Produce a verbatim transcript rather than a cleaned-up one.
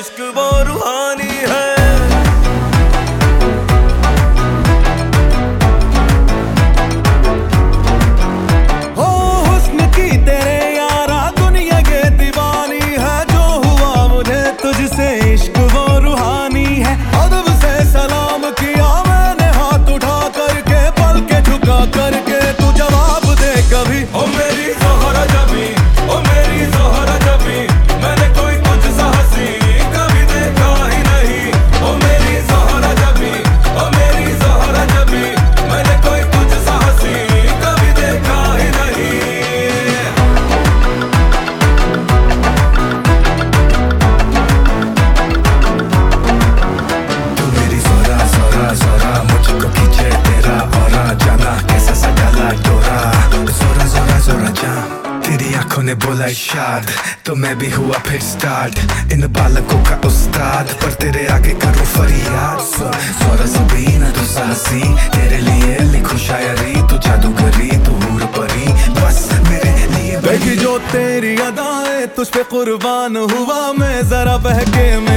इश्क वो रूहानी है। इश्क वो रूहानी है। अदब से सलाम किया मैंने हाथ उठा करके, पल के झुका करके तू जवाब दे कभी। ओ मेरी ज़ोहरा जबी, ओ मेरी ज़ोहरा जबी, मैंने कोई कुछ सा हंसी कभी देखा ही नहीं। ओ मेरी ज़ोहरा जबी, ओ मेरी ज़ोहरा जबी, मैंने कोई कुछ सा हंसी कभी देखा ही नहीं। ज़ोरा मुझको खींचे तेरा औरा, जाना कैसा सजाला डोरा। ज़ोरा ज़ोरा ज़ोरा जान, तेरी आंखों ने बोला इरशाद, तो मैं भी हुआ फिर स्टार्ट। इन बालकों का उस्ताद, पर तेरे आगे करूँ फरियाद। ज़ोरा ज़बीना तू सासी, तेरे लिए लिखूं शायरी। तू जादूगरी तू हूर परी, बस मेरे लिए। देखी जो तेरी अदाएं, तुझ पे कुर्बान हुआ मैं, जरा बहके